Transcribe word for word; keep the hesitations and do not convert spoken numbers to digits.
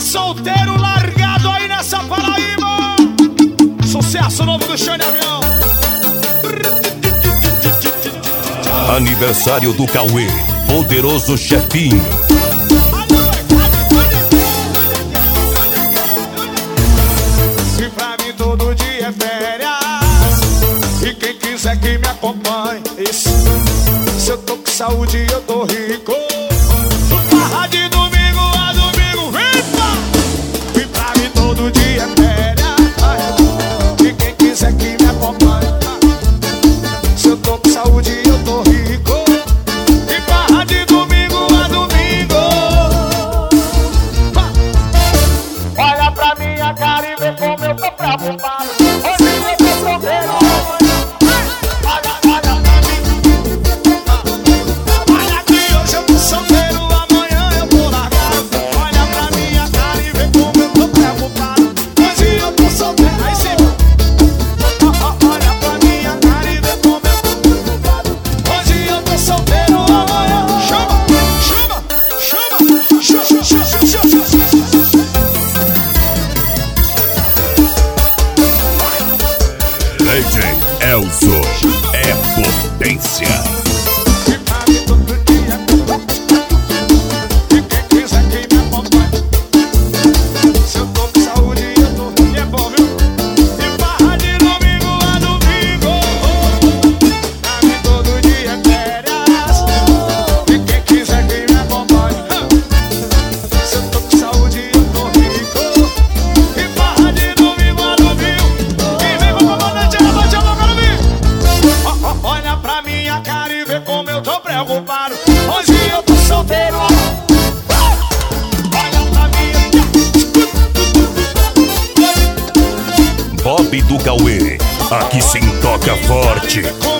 solteiro largado aí nessa Paraíba. Sucesso novo do Xande Avião. Aniversário do Cauê, poderoso chefinho. E pra mim todo dia é férias, e quem quiser que me acompanhe. Isso. Se eu tô com saúde eu tô rico. Farra de domingo a domingo, viva! E pra mim todo dia é férias, e quem quiser que me acompanhe. Se eu tô com saúde eu tô rico. E farra de domingo a domingo. Olha pra minha cara e vê como eu tô preocupado. Hoje eu tô solteiro. Olha, olha pra mim. Olha que hoje eu tô solteiro, amanhã eu tô largado. Olha pra minha cara e vê como eu tô preocupado. Hoje eu tô solteiro. Aí sim. Olha pra minha cara e vê como eu tô preocupado. Hoje eu tô solteiro, amanhã. Chama, chama, chama, chama, chama, chama, chama. D J Elzo é potência. E pra mim todo dia, e quem quiser que me acompanhe. Se eu tô com saúde eu tô, e é bom, viu? E farra de domingo a domingo. Pra mim todo dia é férias, e quem quiser que me acompanhe. Se eu tô com saúde eu tô rico. E farra de domingo a domingo. Quem vem com a comandante, levante a mão, quero ver. Ó, ó, olha pra minha cara e vê como eu tô preocupado. Hoje eu tô solteiro. Olha pra minha. Bob do Cauê, aqui sim toca forte. Com